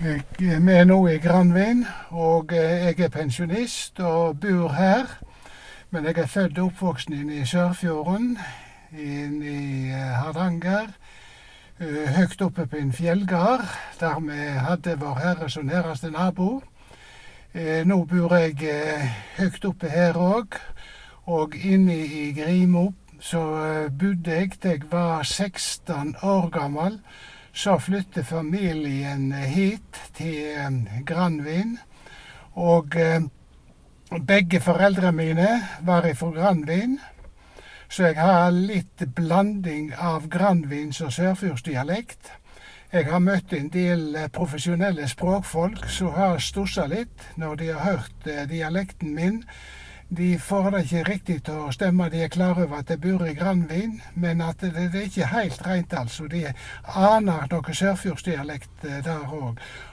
Vi er nå i Granvin, og jeg er pensjonist og bor her. Men jeg er født og oppvoksen inne i Sørfjorden, inne i Hardanger. Høgt oppe på en fjellgard, der vi hadde Vår Herre som nærmeste nabo. Nå bor jeg høgt oppe her òg, og inne i Grimo så bodde jeg til jeg var 16 år gammel. Så flyttet familien hit til Granvin, og begge foreldre mine var fra Granvin, så jeg har litt blanding av Granvins og sørfjordsdialekt. Jeg har møtt en del profesjonelle språkfolk som har stusset litt når de har hørt dialekten min. De får det ikke riktig til å stemme, de er klar over at jeg bor i Granvin, men at det er ikke helt rent altså. De aner noe sørfjordsdialekt der òg.